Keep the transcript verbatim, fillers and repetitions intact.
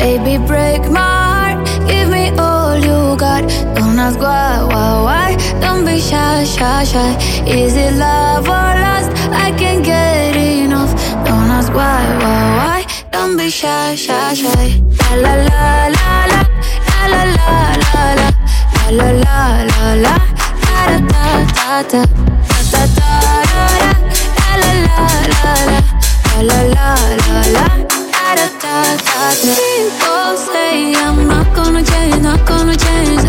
Baby, break my heart, give me all you got. Don't ask why, why, why. Don't be shy, shy, shy. Is it love or lust? I can't get enough. Don't ask why, why, why. Don't be shy, shy, shy. La la la la la la la la la la la la la la da da da da da da da la la la la la la la la da da da da. People say I'm not gonna change, not gonna change.